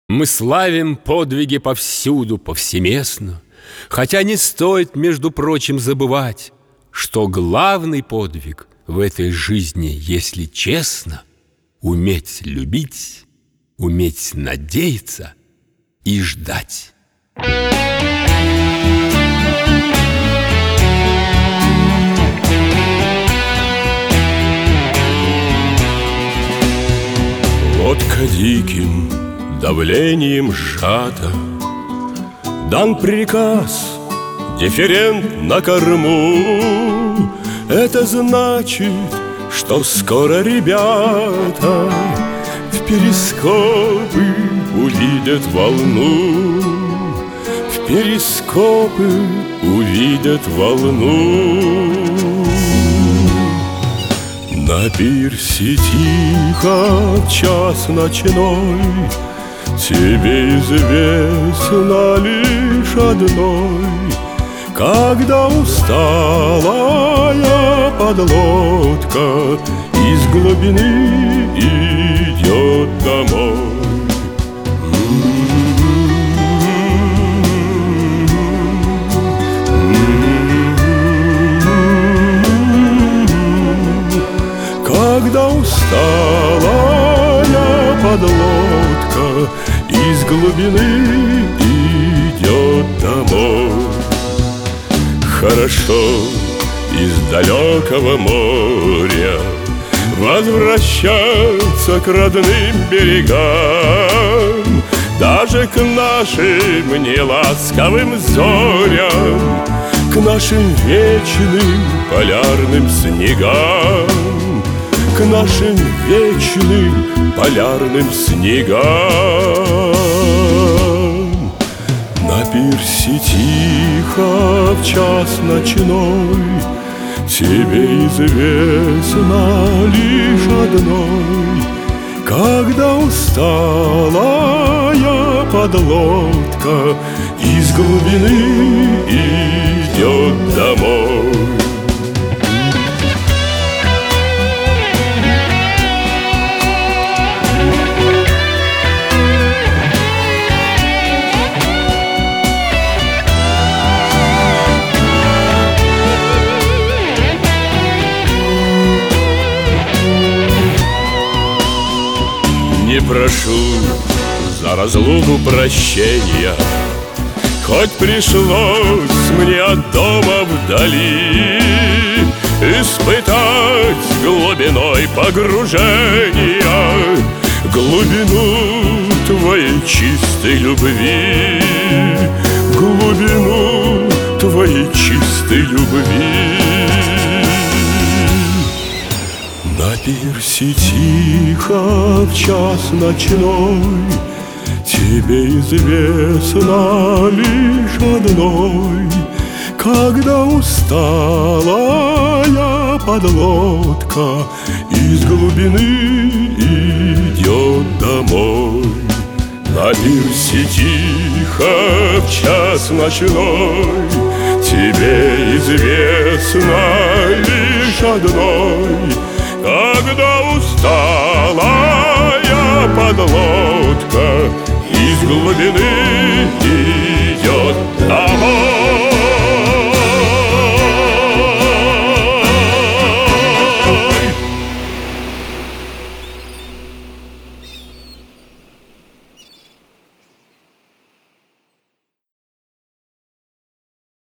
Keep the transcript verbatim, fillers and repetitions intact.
Мы славим подвиги повсюду, повсеместно, хотя не стоит, между прочим, забывать, что главный подвиг в этой жизни, если честно, уметь любить, уметь надеяться и ждать. Лодка диким давлением сжата, дан приказ, дифферент на корму. Это значит, что скоро ребята в перископы увидят волну, в перископы увидят волну. На пирсе тихо в час ночной тебе известно лишь одной: когда усталая подлодка из глубины идет домой. Когда усталая подлодка из глубины идет домой. Хорошо из далекого моря возвращаться к родным берегам, даже к нашим неласковым зорям, к нашим вечным полярным снегам, к нашим вечным полярным снегам. На пирсе тихо в час ночной тебе известно лишь одной: когда усталая подлодка из глубины идет домой. Не прошу за разлуку прощения, хоть пришлось мне от дома вдали испытать глубиной погружения глубину твоей чистой любви, глубину твоей чистой любви. На пирсе тихо в час ночной тебе известно лишь одной: когда усталая подлодка из глубины идет домой. На пирсе тихо в час ночной тебе известно лишь одной: когда усталая подлодка из глубины